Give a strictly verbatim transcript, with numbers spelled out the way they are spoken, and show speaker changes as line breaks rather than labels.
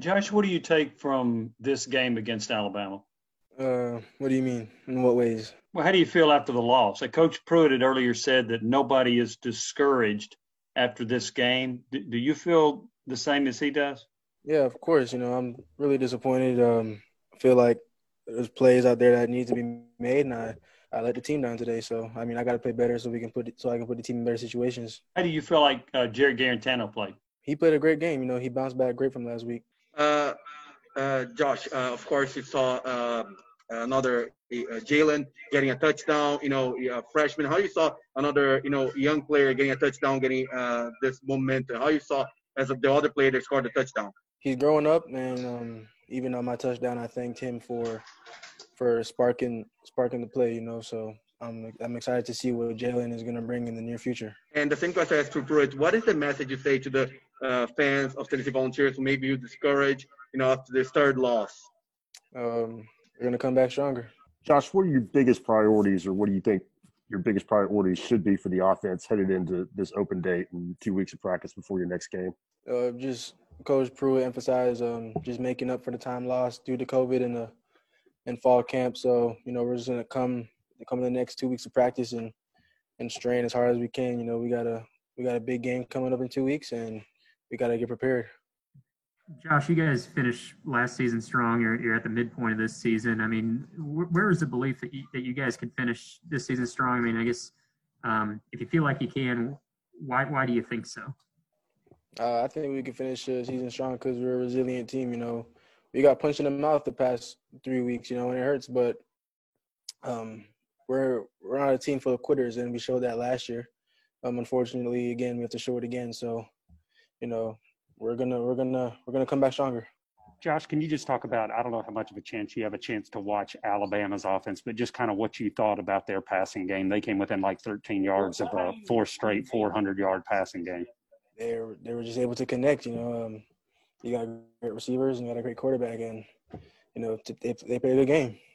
Josh, what do you take from this game against Alabama?
Uh, what do you mean? In what ways?
Well, how do you feel after the loss? Uh, Coach Pruitt had earlier said that nobody is discouraged after this game. D- do you feel the same as he does?
Yeah, of course. You know, I'm really disappointed. Um, I feel like there's plays out there that need to be made, and I, I let the team down today. So, I mean, I got to play better so we can put it, so I can put the team in better situations.
How do you feel like uh, Jared Garantano played?
He played a great game. You know, he bounced back great from last week.
Uh, uh, Josh, uh, of course, you saw um another uh, Jalen getting a touchdown. You know, a freshman. How you saw another, you know, young player getting a touchdown, getting uh, this momentum. How you saw as of the other player that scored the touchdown.
He's growing up, and um, even on my touchdown, I thanked him for for sparking sparking the play. You know, so I'm I'm excited to see what Jalen is going to bring in the near future.
And the same question as to Pruitt, what is the message you say to the uh, fans of Tennessee Volunteers who maybe you discouraged, you know, after this third loss?
Um, we're going to come back stronger.
Josh, what are your biggest priorities, or what do you think your biggest priorities should be for the offense headed into this open date and two weeks of practice before your next game?
Uh, just Coach Pruitt emphasized um, just making up for the time lost due to COVID in the in fall camp. So you know we're just gonna come come in the next two weeks of practice and and strain as hard as we can. You know we got a we got a big game coming up in two weeks, and we got to get prepared.
Josh, you guys finished last season strong. You're, you're at the midpoint of this season. I mean, wh- where is the belief that you, that you guys can finish this season strong? I mean, I guess um, if you feel like you can, why why do you think so?
Uh, I think we can finish the season strong because we're a resilient team. You know, we got punched in the mouth the past three weeks. You know, and it hurts, but um, we're we're not a team full of quitters, and we showed that last year. Um, unfortunately, again, we have to show it again. So, you know, we're gonna we're gonna we're gonna come back stronger.
Josh, can you just talk about, I don't know how much of a chance you have a chance to watch Alabama's offense, but just kind of what you thought about their passing game. They came within like thirteen yards of a four straight four hundred yard passing game.
They were, they were just able to connect. You know, um, you got great receivers and you got a great quarterback, and you know they they played a good game.